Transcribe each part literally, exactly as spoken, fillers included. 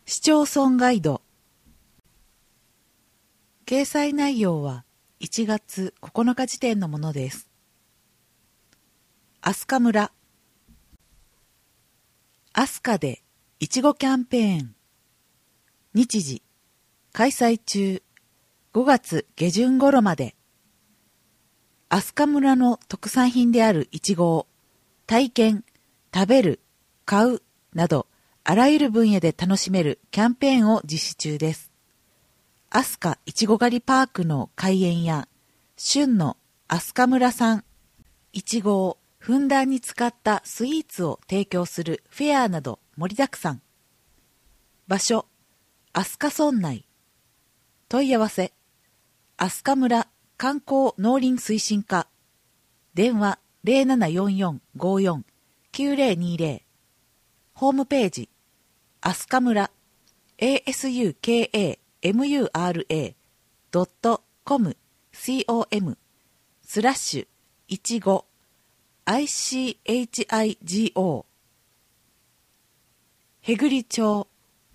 市町村ガイド。掲載内容はいちがつここのか時点のものです。飛鳥村。飛鳥でいちごキャンペーン。日時開催中。ごがつ下旬頃まで。飛鳥村の特産品であるいちごを体験、食べる、買うなどあらゆる分野で楽しめるキャンペーンを実施中です。飛鳥いちご狩りパークの開園や旬の飛鳥村産いちごをふんだんに使ったスイーツを提供するフェアなど盛りだくさん。場所、飛鳥村内。問い合わせ、飛鳥村観光農林推進課。電話 ゼロななよんよん ごよん きゅうゼロにゼロ。ホームページ、飛鳥村 エーエスユーケーエーエムユーアールエードットコム com スラッシュいちご アイシーエイチアイジーオー へぐり町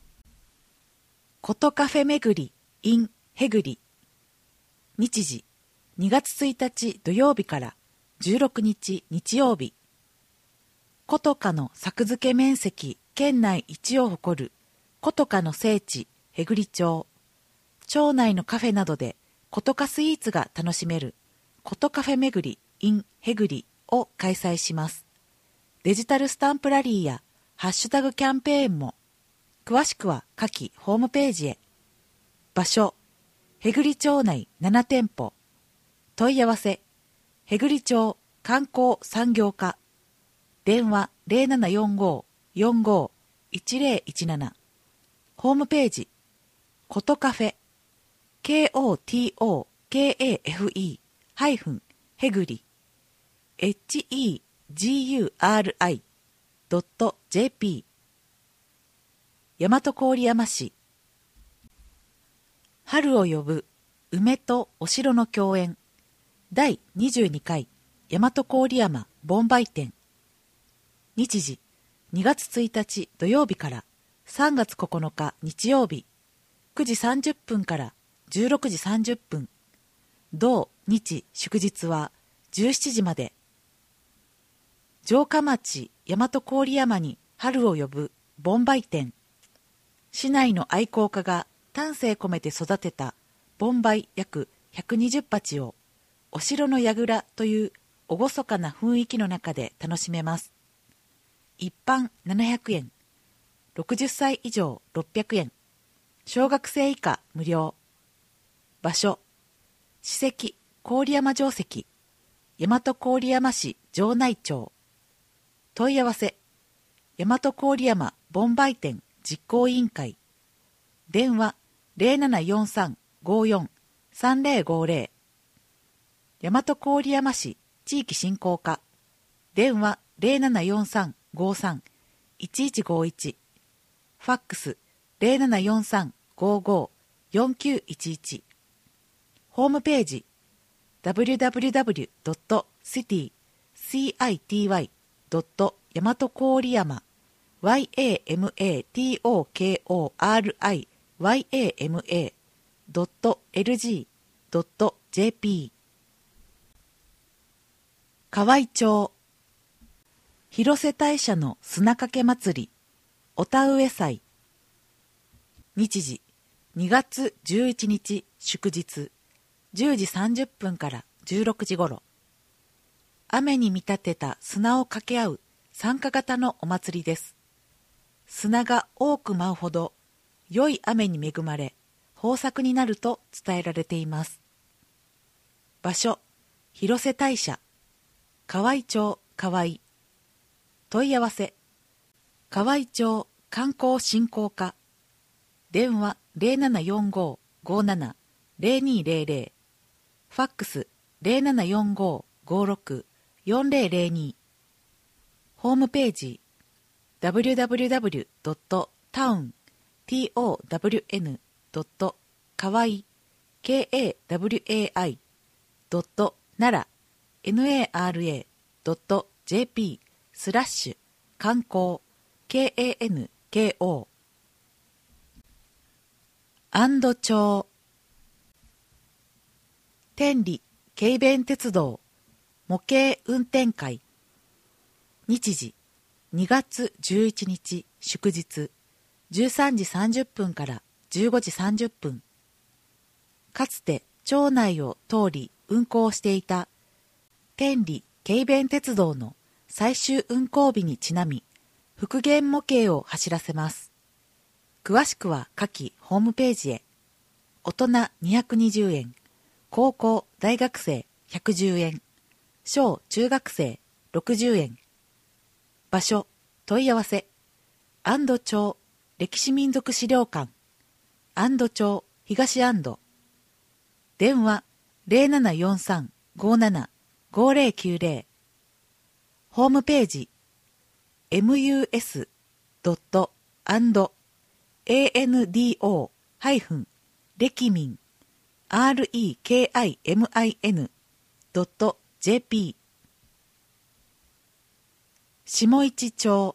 ことカフェめぐり in へぐり。日時にがつついたち土曜日からじゅうろくにち日曜日。ことかの作付け面積県内一を誇ることかの聖地へぐり町。町内のカフェなどでことかスイーツが楽しめることカフェめぐり in へぐりを開催します。デジタルスタンプラリーやハッシュタグキャンペーンも。詳しくは下記ホームページへ。場所、へぐり町内ななてんぽ。問い合わせ、へぐり町観光産業課。電話 ゼロななよんご よんご いちゼロいちなな。ホームページ、ことカフェ、ケーオーティーオーケーエーエフイー ハイフンへぐり、エイチイージーユーアールアイ ドット ジェーピー。大和郡山市。春を呼ぶ梅とお城の共演。だいにじゅうにかい大和郡山盆梅展。日時にがつついたち土曜日からさんがつここのか日曜日。くじさんじゅっぷんからじゅうろくじさんじゅっぷん。同日祝日はじゅうしちじまで。城下町大和郡山に春を呼ぶ盆梅展。市内の愛好家が丹精込めて育てた盆梅約ひゃくにじゅっぱちをお城の櫓という厳かな雰囲気の中で楽しめます。一般ななひゃくえん、ろくじゅっさい以上ろっぴゃくえん、小学生以下無料。場所、史跡郡山城跡、大和郡山市城内町。問い合わせ、大和郡山盆梅展実行委員会。電話 ゼロななよんさん ごよん さんゼロごゼロ。大和郡山市地域振興課。電話 ゼロななよんさん ごさん いちいちごいち。ファックス ゼロななよんさん ごご よんきゅういちいち。ホームページ ダブリュダブリュダブリュドットシティドット大和郡山 ヤマトコリ ドットエルジー ドットジェーピー。 河合町広瀬大社の砂かけ祭りお田植え祭。日時にがつじゅういちにち祝日じゅうじさんじゅっぷんからじゅうろくじごろ。雨に見立てた砂をかけ合う参加型のお祭りです。砂が多く舞うほど良い雨に恵まれ豊作になると伝えられています。場所、広瀬大社河合町河合。問い合わせ、河合町観光振興課。電話 ゼロななよんご ごなな ゼロにゼロゼロ。ファックス ゼロななよんご ごろく よんゼロゼロに。ホームページ ダブリュダブリュダブリュドットタウン ドットかわい ケーエーダブリュエーアイ ドットなら ナラ ドット ジェーピー スラッシュ観光 ケーエーエヌケーオー安堵町。天理軽便鉄道模型運転会。日時にがつじゅういちにち祝日じゅうさんじさんじゅっぷんからじゅうごじさんじゅっぷん。かつて町内を通り運行していた天理軽便鉄道の最終運行日にちなみ復元模型を走らせます。詳しくは下記ホームページへ。大人にひゃくにじゅうえん、高校大学生ひゃくじゅうえん、小中学生ろくじゅうえん。場所問い合わせ安堵町歴史民俗資料館安堵町東安堵。電話 ゼロななよんさん ごーなな ごーぜろきゅうぜろ。ホームページ エムユーエス ドット アンド エーエヌディーオー ハイフン 歴民 アールイーケーアイエムアイエヌ ドット ジェーピー。 下市町。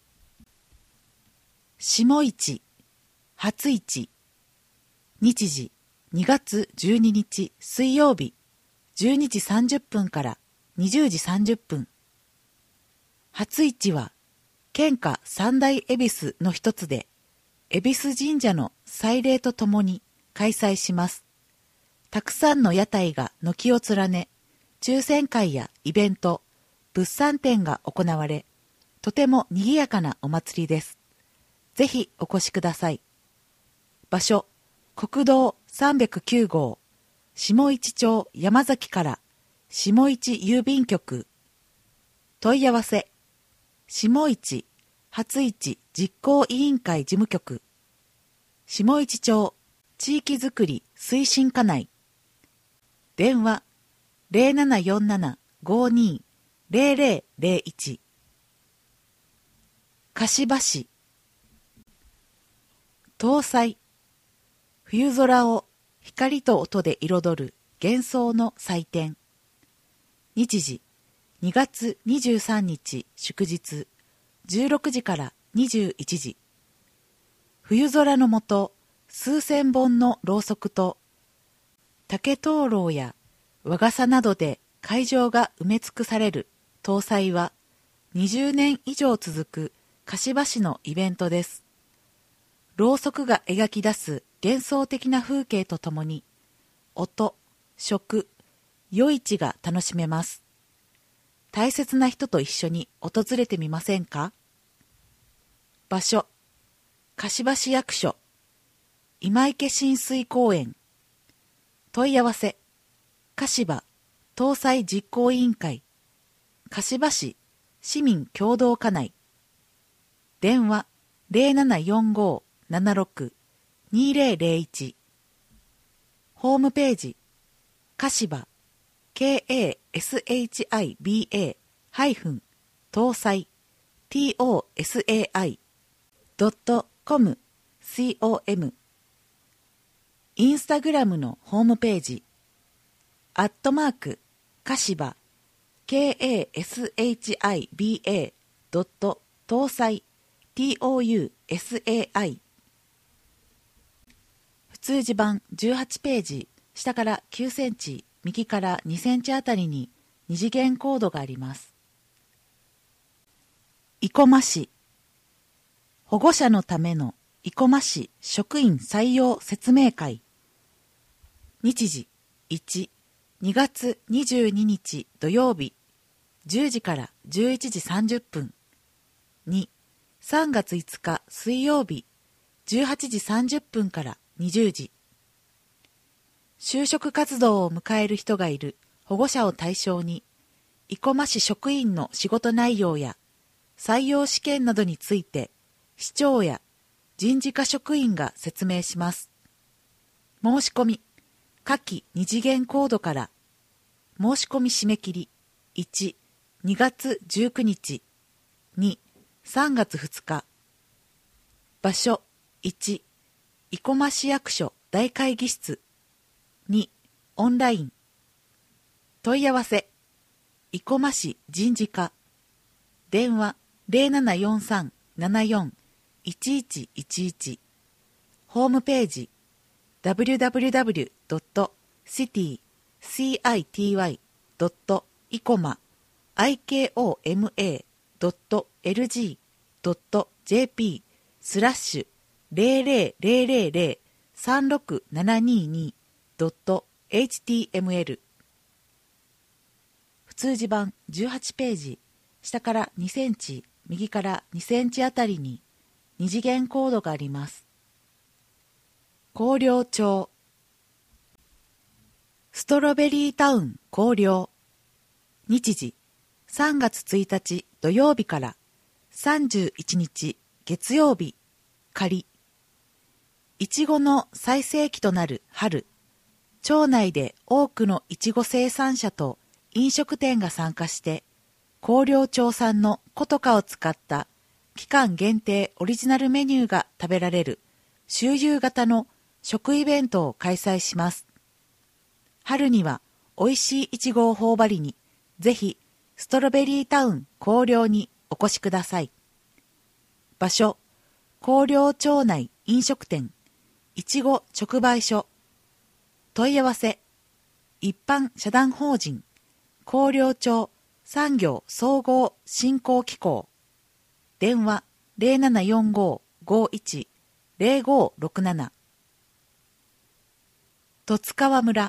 下市初市。日時にがつじゅうににち水曜日じゅうにじさんじゅっぷんからにじゅうじさんじゅっぷん。初市は県下三大恵比寿の一つで恵比寿神社の祭礼とともに開催します。たくさんの屋台が軒を連ね、抽選会やイベント、物産展が行われ、とても賑やかなお祭りです。ぜひお越しください。場所、国道さんびゃくきゅうごう、下市町山崎から下市郵便局。問い合わせ、下市初市実行委員会事務局、下市町地域づくり推進課内。電話 ゼロななよんなな ごーにー ゼロゼロゼロいち。柏市。東西。冬空を光と音で彩る幻想の祭典。日時にがつにじゅうさんにち祝日じゅうろくじからにじゅういちじ。冬空の下、数千本のろうそくと竹灯籠や和傘などで会場が埋め尽くされる東祭はにじゅうねん以上続く柏市のイベントです。ろうそくが描き出す幻想的な風景とともに音、食、夜市が楽しめます。大切な人と一緒に訪れてみませんか？場所、柏市役所、今池親水公園。問い合わせ、柏東西実行委員会、柏市市民協同課内。電話 ゼロななよんご ななろく にゼロゼロいち。ホームページ、柏 ケーエーエスエイチアイビーエー ハイフン東西 トードットコム コム。インスタグラムのホームページ、アットマーク、柏 ケーエーエスエイチアイビーエー ドット東西 トーサイ。普通字版じゅうはちページ、下からきゅうセンチ、右からにセンチあたりに二次元コードがあります。生駒市。保護者のための生駒市職員採用説明会。日時いち、にがつにじゅうににち土曜日じゅうじからじゅういちじさんじゅっぷん。に、さんがついつか水曜日じゅうはちじさんじゅっぷんからにじゅうじ。就職活動を迎える人がいる保護者を対象に、生駒市職員の仕事内容や採用試験などについて市長や人事課職員が説明します。申し込み、下記二次元コードから。申し込み締め切りいち、にがつじゅうくにち、に、さんがつふつか。場所いち、生駒市役所大会議室。に、オンライン。問い合わせ、生駒市人事課。電話ゼロななよんさん ななよん いちいちいちいち。ホームページダブリューダブリューダブリュードットシティ シティ ドットイコマ アイケーオーエムエー ドットエルジー ドット ジェーピー スラッシュ ゼロゼロゼロゼロゼロ さんろくななにに ドット エイチティーエムエル 普通字版じゅうはちページ、下からにセンチ、右からにセンチあたりに二次元コードがあります。広陵町、ストロベリータウン広陵、日時さんがつついたち土曜日からさんじゅういちにち月曜日、仮。いちごの最盛期となる春、町内で多くのいちご生産者と飲食店が参加して、広陵町産の古都華を使った期間限定オリジナルメニューが食べられる周遊型の食イベントを開催します。春には美味しいいちごを頬張りに、ぜひストロベリータウン広陵にお越しください。場所、広陵町内飲食店いちご直売所。問い合わせ、一般社団法人広陵町産業総合振興機構。電話 ゼロななよんご ごいち ゼロごろくなな。十津川村、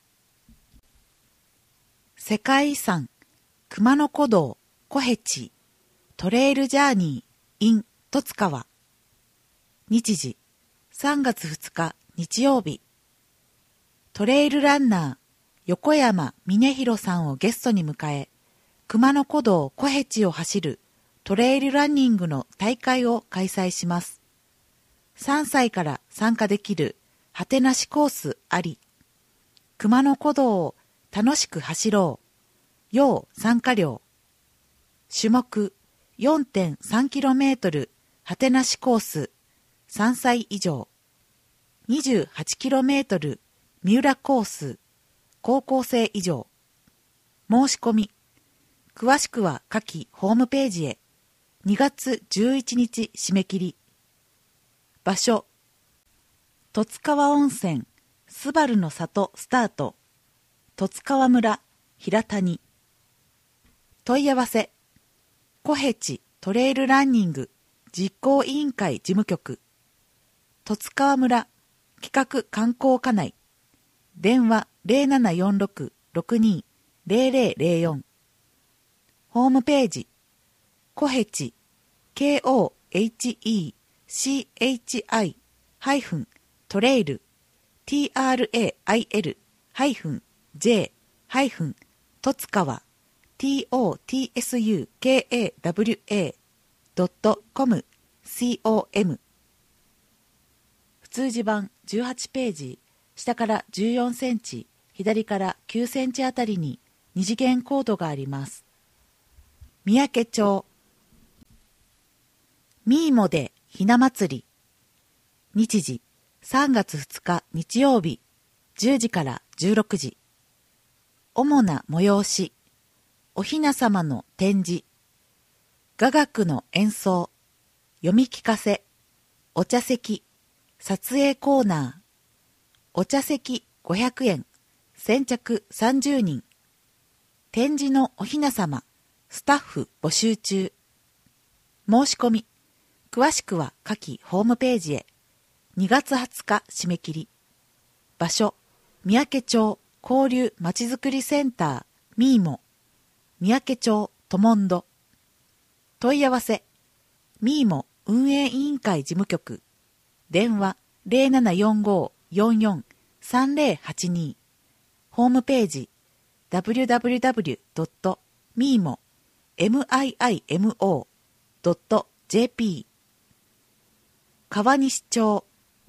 世界遺産熊野古道小辺地トレイルジャーニー in 十津川。日時さんがつふつか日曜日。トレイルランナー横山峰弘さんをゲストに迎え、熊野古道小辺地を走るトレイルランニングの大会を開催します。さんさいから参加できる果てなしコースあり。熊野古道を楽しく走ろう。要参加料。種目 よんてんさんキロメートル 果てなしコースさんさい以上。にじゅうはちキロメートル 三浦コース高校生以上。申し込み。詳しくは下記ホームページへ。にがつじゅういちにち締め切り。場所。十津川温泉すばるの里スタート。十津川村平谷。問い合わせ。小辺地トレイルランニング実行委員会事務局。十津川村企画観光課内。電話 ゼロななよんろく ろくに ゼロゼロゼロよん。ホームページ。小辺地 ケーオーエイチイーシーエイチアイ ハイフントレイル ティーアールエーアイエル ハイフン ジェー ハイフン十津川 ティーオーティーエスユーケーエーダブリューエー ドットコム コム。普通字版じゅうはちページ、下からじゅうよんセンチ、左からきゅうセンチあたりに二次元コードがあります。三宅町、ミーモでひな祭り。日時さんがつふつか日曜日、じゅうじからじゅうろくじ。主な催し、おひなさまの展示、雅楽の演奏、読み聞かせ、お茶席、撮影コーナー、お茶席ごひゃくえん、先着さんじゅうにん。展示のおひなさま、スタッフ募集中。申し込み、詳しくは下記ホームページへ。にがつはつか締め切り。場所、三宅町交流まちづくりセンターミーモ、三宅町トモンド。問い合わせ、ミーモ運営委員会事務局。電話 ゼロななよんご よんよん さんゼロはちに。ホームページ ダブリューダブリューダブリュードットミーモ ドットジェーピー。川西町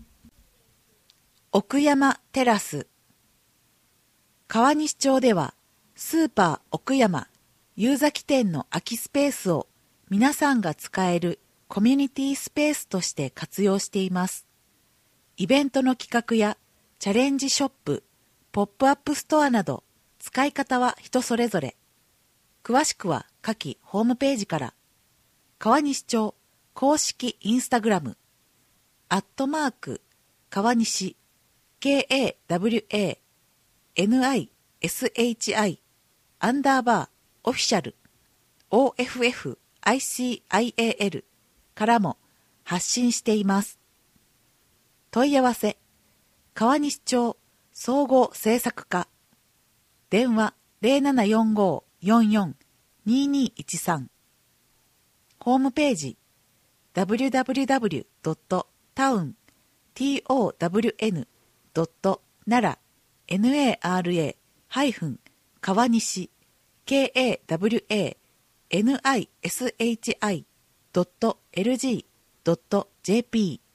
奥山テラス。川西町ではスーパー奥山夕崎店の空きスペースを皆さんが使えるコミュニティスペースとして活用しています。イベントの企画やチャレンジショップ、ポップアップストアなど使い方は人それぞれ。詳しくは下記ホームページから。川西町公式インスタグラムアットマーク川西 kawaNISHI アンダーバーオフィシャル オーエフエフアイシーアイエーエル からも発信しています。問い合わせ川西町総合政策課電話 ゼロななよんご よんよん ににいちさん ホームページ ダブリューダブリューダブリュードットタウン ドットナラ 川西 カワニシ ドットエルジードットジェーピー